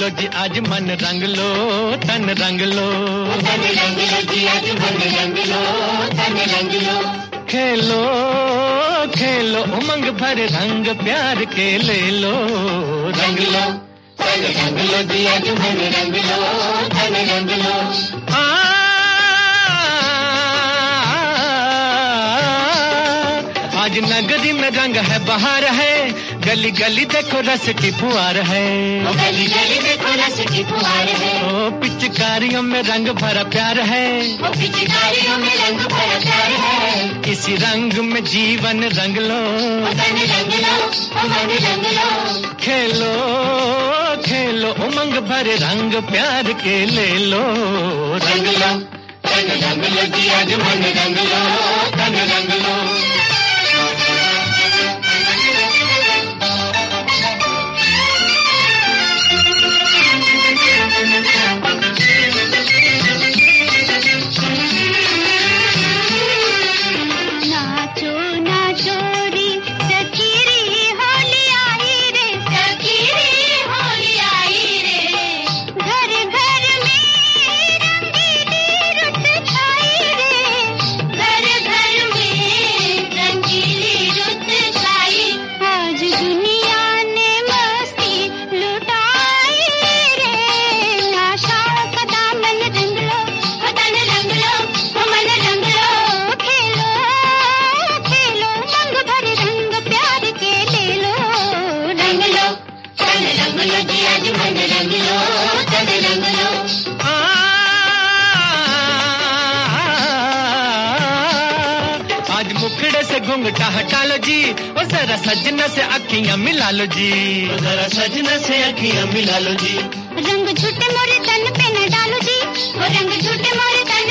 लो जी आज मन रंग लो, तन रंग लो, तन रंग लो जी आज मन रंग लो, तन रंग लो। खेलो खेलो उमंग भर रंग प्यार के ले लो, रंग लो, तन रंग लो जी आज मन रंग लो, तन रंग लो। आज नगरी में रंग है, बहार है, गली गली देखो रस की फुहार है, गली गली देखो रस की फुहार है। ओ पिचकारियों में रंग भरा प्यार है, ओ पिचकारियों में रंग भरा प्यार है। इसी रंग में जीवन रंग लो, तन रंग लो, मन रंग लो। खेलो खेलो उमंग भरे रंग प्यार के ले लो, रंग लो, तन रंग लो जी आज मन रंग लो, तन रंग लो। आज मुखड़े से घूंघटा हटा लो जी, और जरा सजना से अखियां मिला लो जी, जरा सजना से अखियां मिला लो जी। रंग झूठे मोरे तन पे न डालो जी, वो रंग झूठे मोरे तन